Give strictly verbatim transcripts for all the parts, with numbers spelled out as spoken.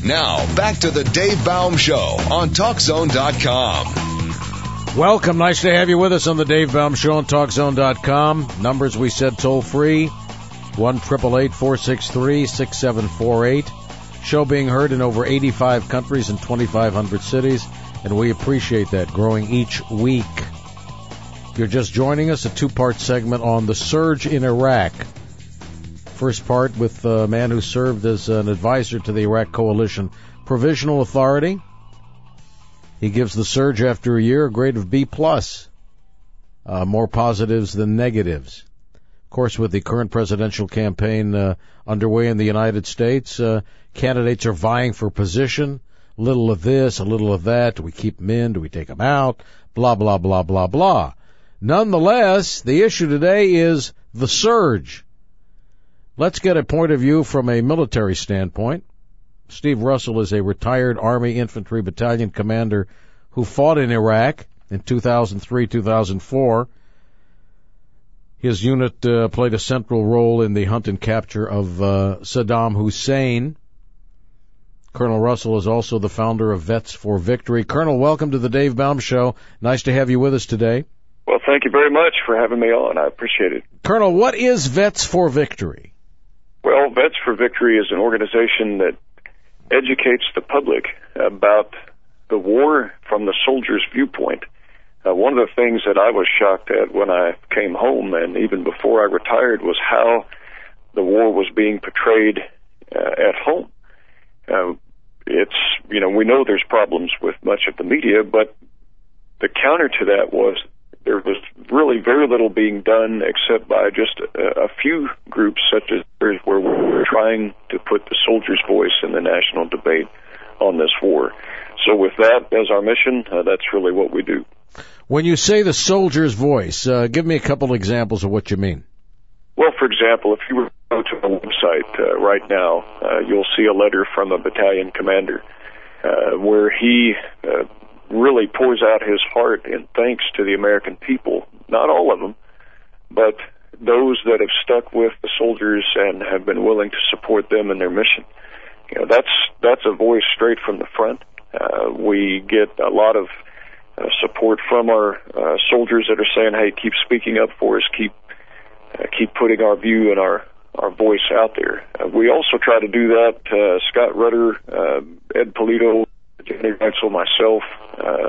Now, back to the Dave Baum Show on Talk Zone dot com. Welcome. Nice to have you with us on the Dave Baum Show on Talk Zone dot com. Numbers we said toll free, one eight eight eight, four six three, six seven four eight. Show being heard in over eighty-five countries and twenty-five hundred cities, and we appreciate that, growing each week. If you're just joining us, a two-part segment on the surge in Iraq. First part with a man who served as an advisor to the Iraq Coalition Provisional Authority. He gives the surge after a year a grade of B plus, uh, more positives than negatives. Of course, with the current presidential campaign uh, underway in the United States, uh, candidates are vying for position. A little of this, a little of that. Do we keep them in? Do we take them out? Blah, blah, blah, blah, blah. Nonetheless, the issue today is the surge. Let's get a point of view from a military standpoint. Steve Russell is a retired Army Infantry Battalion commander who fought in Iraq in two thousand three, two thousand four. His unit uh, played a central role in the hunt and capture of uh, Saddam Hussein. Colonel Russell is also the founder of Vets for Victory. Colonel, welcome to the Dave Baum Show. Nice to have you with us today. Well, thank you very much for having me on. I appreciate it. Colonel, what is Vets for Victory? Well, Vets for Victory is an organization that educates the public about the war from the soldier's viewpoint. Uh, one of the things that I was shocked at when I came home, and even before I retired, was how the war was being portrayed uh, at home. Uh, it's, you know, we know there's problems with much of the media, but the counter to that was there was really very little being done except by just a, a few groups such as ours, where we were trying to put the soldier's voice in the national debate on this war. So with that as our mission, uh, that's really what we do. When you say the soldier's voice, uh, give me a couple examples of what you mean. Well, for example, if you were to go to the website uh, right now, uh, you'll see a letter from a battalion commander uh, where he uh, really pours out his heart in thanks to the American people, not all of them, but those that have stuck with the soldiers and have been willing to support them in their mission. You know, that's that's a voice straight from the front. Uh, we get a lot of uh, support from our uh, soldiers that are saying, "Hey, keep speaking up for us, keep uh, keep putting our view and our our voice out there." Uh, we also try to do that. Uh, Scott Rutter, uh, Ed Polito, Jenny Reitzel, myself, uh,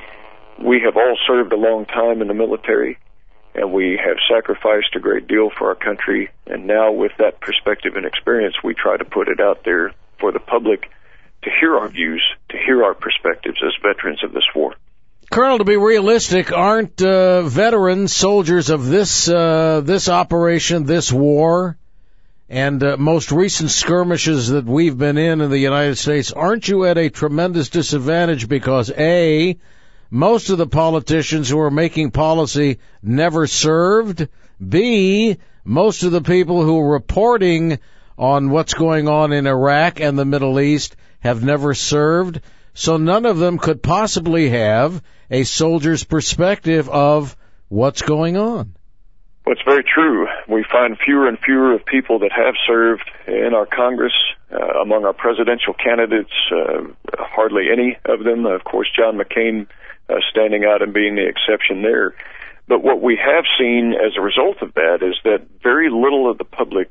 we have all served a long time in the military, and we have sacrificed a great deal for our country. And now with that perspective and experience, we try to put it out there for the public to hear our views, to hear our perspectives as veterans of this war. Colonel, to be realistic, aren't uh, veterans soldiers of this uh, this operation, this war, and uh, most recent skirmishes that we've been in in the United States, aren't you at a tremendous disadvantage because, A, most of the politicians who are making policy never served, B, most of the people who are reporting on what's going on in Iraq and the Middle East have never served, so none of them could possibly have a soldier's perspective of what's going on? Well, it's very true. We find fewer and fewer of people that have served in our Congress. Uh, among our presidential candidates, uh, hardly any of them. Of course, John McCain uh, standing out and being the exception there. But what we have seen as a result of that is that very little of the public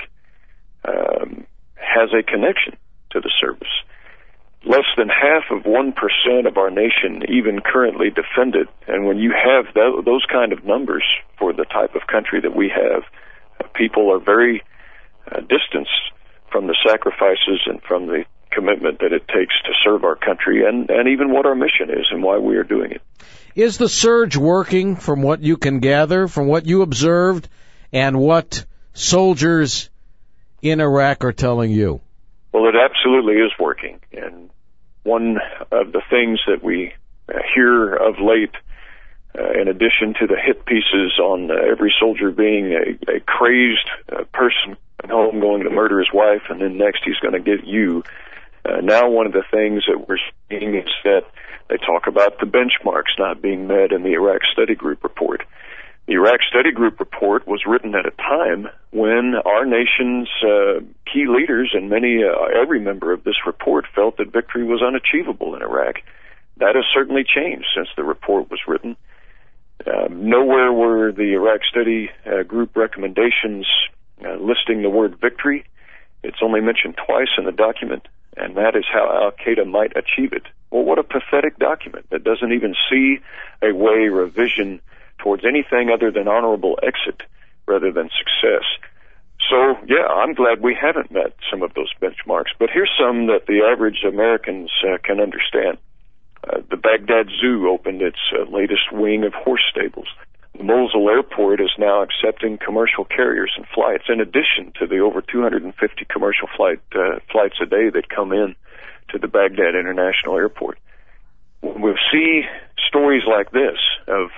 um, has a connection to the service. Less than half of one percent of our nation even currently defend it. And when you have th- those kind of numbers for the type of country that we have, uh, people are very uh, distanced from the sacrifices and from the commitment that it takes to serve our country and, and even what our mission is and why we are doing it. Is the surge working from what you can gather, from what you observed, and what soldiers in Iraq are telling you? Well, it absolutely is working. And one of the things that we uh, hear of late, uh, in addition to the hit pieces on uh, every soldier being a, a crazed uh, person at home going to murder his wife, and then next he's going to get you. Uh, now one of the things that we're seeing is that they talk about the benchmarks not being met in the Iraq Study Group report. The Iraq Study Group report was written at a time when our nation's uh, key leaders and many, uh, every member of this report felt that victory was unachievable in Iraq. That has certainly changed since the report was written. Uh, nowhere were the Iraq Study uh, Group recommendations uh, listing the word victory. It's only mentioned twice in the document, and that is how al-Qaeda might achieve it. Well, what a pathetic document that doesn't even see a way or a vision towards anything other than honorable exit rather than success. So, yeah, I'm glad we haven't met some of those benchmarks, but here's some that the average Americans uh, can understand. Uh, the Baghdad Zoo opened its uh, latest wing of horse stables. The Mosul Airport is now accepting commercial carriers and flights, in addition to the over two hundred fifty commercial flight uh, flights a day that come in to the Baghdad International Airport. When we see stories like this of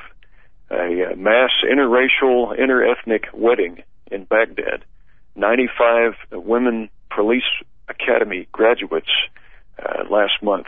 a mass interracial, interethnic wedding in Baghdad, ninety-five women police academy graduates uh, last month.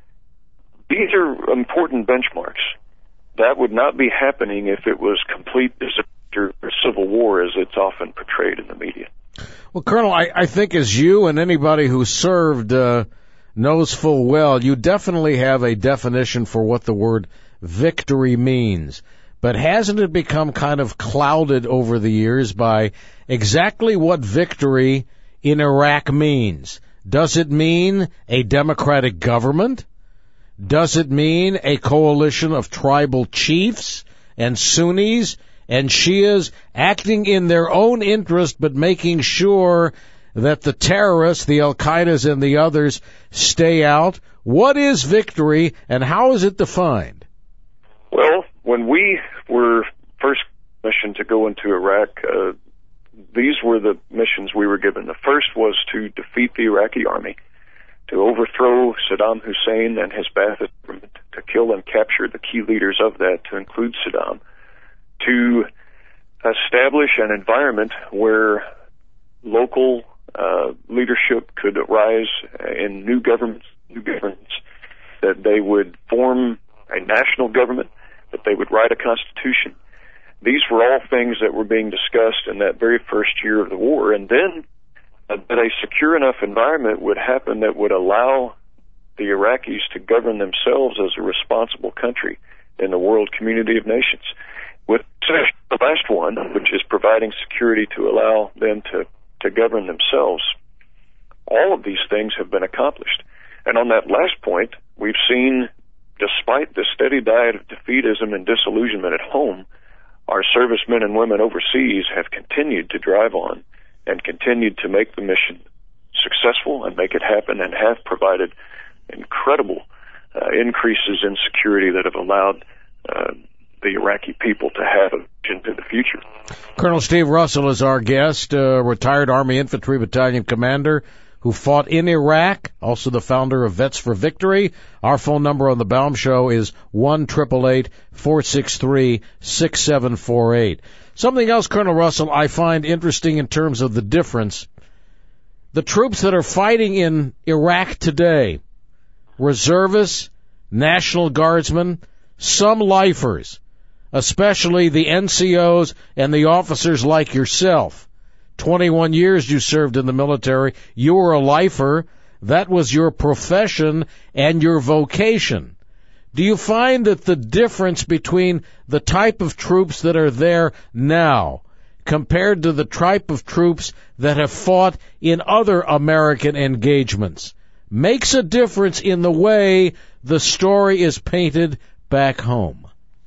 These are important benchmarks. That would not be happening if it was complete disaster or civil war as it's often portrayed in the media. Well, Colonel, I, I think as you and anybody who served uh, knows full well, you definitely have a definition for what the word victory means. But hasn't it become kind of clouded over the years by exactly what victory in Iraq means? Does it mean a democratic government? Does it mean a coalition of tribal chiefs and Sunnis and Shias acting in their own interest but making sure that the terrorists, the Al-Qaedas and the others, stay out? What is victory and how is it defined? Well, when we were first commissioned to go into Iraq, uh, these were the missions we were given. The first was to defeat the Iraqi army, to overthrow Saddam Hussein and his Ba'athist government, to kill and capture the key leaders of that, to include Saddam, to establish an environment where local uh, leadership could arise in new governments, new governments, that they would form a national government, that they would write a constitution. These were all things that were being discussed in that very first year of the war. And then uh, that a secure enough environment would happen that would allow the Iraqis to govern themselves as a responsible country in the world community of nations. With the last one, which is providing security to allow them to, to govern themselves, all of these things have been accomplished. And on that last point, we've seen, despite the steady diet of defeatism and disillusionment at home, our servicemen and women overseas have continued to drive on and continued to make the mission successful and make it happen, and have provided incredible uh, increases in security that have allowed uh, the Iraqi people to have a vision to the future. Colonel Steve Russell is our guest, uh, retired Army Infantry Battalion commander who fought in Iraq, also the founder of Vets for Victory. Our phone number on the Baum Show is one eight eight eight, four six three, six seven four eight. Something else, Colonel Russell, I find interesting in terms of the difference. The troops that are fighting in Iraq today, reservists, National Guardsmen, some lifers, especially the N C Os and the officers like yourself. twenty-one years you served in the military. You were a lifer. That was your profession and your vocation. Do you find that the difference between the type of troops that are there now compared to the type of troops that have fought in other American engagements makes a difference in the way the story is painted back home?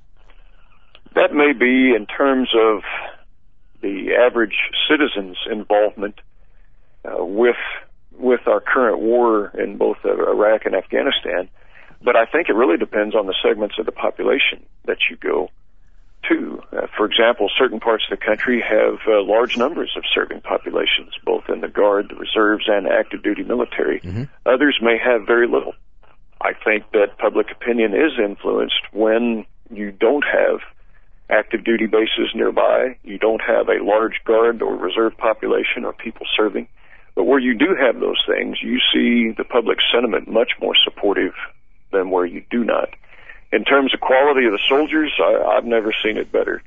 That may be in terms of the average citizen's involvement uh, with with our current war in both uh, Iraq and Afghanistan, but I think it really depends on the segments of the population that you go to. Uh, for example, certain parts of the country have uh, large numbers of serving populations, both in the Guard, the Reserves, and active duty military. Mm-hmm. Others may have very little. I think that public opinion is influenced when you don't have active duty bases nearby, you don't have a large Guard or Reserve population or people serving. But where you do have those things, you see the public sentiment much more supportive than where you do not. In terms of quality of the soldiers, I, I've never seen it better.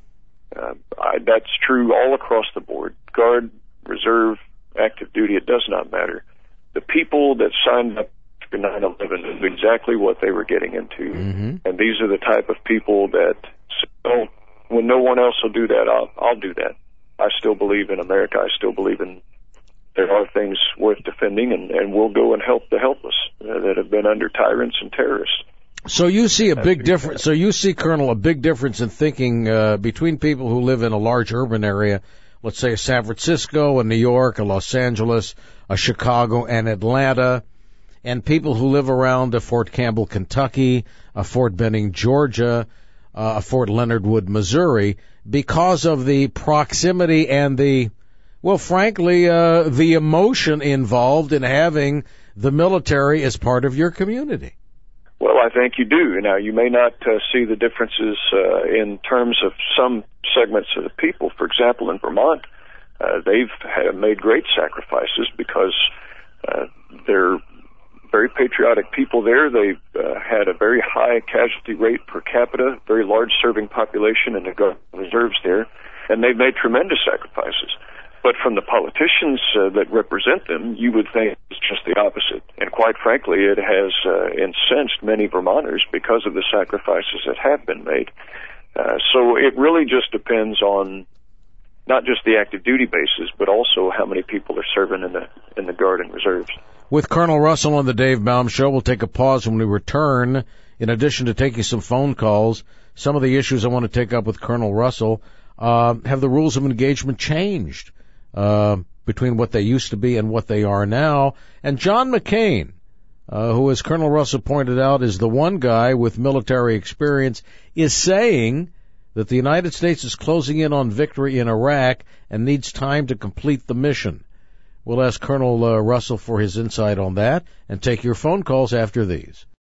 Uh, I, that's true all across the board. Guard, reserve, active duty, it does not matter. The people that signed up for nine eleven knew exactly what they were getting into. Mm-hmm. And these are the type of people that, so when no one else will do that, I'll, I'll do that. I still believe in America. I still believe in there are things worth defending, and, and we'll go and help the helpless uh, that have been under tyrants and terrorists. So you see a big difference. So you see, Colonel, a big difference in thinking uh, between people who live in a large urban area, let's say San Francisco, a New York, a Los Angeles, a Chicago, and Atlanta, and people who live around a Fort Campbell, Kentucky, a Fort Benning, Georgia, uh, a Fort Leonard Wood, Missouri, because of the proximity and the, well, frankly, uh, the emotion involved in having the military as part of your community. Well, I think you do. Now, you may not uh, see the differences uh, in terms of some segments of the people. For example, in Vermont, uh, they've had made great sacrifices because uh, they're very patriotic people there. They've uh, had a very high casualty rate per capita, very large serving population in the Guard reserves there, and they've made tremendous sacrifices. But from the politicians uh, that represent them, you would think it's just the opposite. And quite frankly, it has uh, incensed many Vermonters because of the sacrifices that have been made. Uh, so it really just depends on not just the active duty bases, but also how many people are serving in the in the Guard and Reserves. With Colonel Russell on the Dave Baum Show, we'll take a pause when we return. In addition to taking some phone calls, some of the issues I want to take up with Colonel Russell, uh, have the rules of engagement changed uh, between what they used to be and what they are now? And John McCain, uh, who, as Colonel Russell pointed out, is the one guy with military experience, is saying that the United States is closing in on victory in Iraq and needs time to complete the mission. We'll ask Colonel uh, Russell for his insight on that and take your phone calls after these.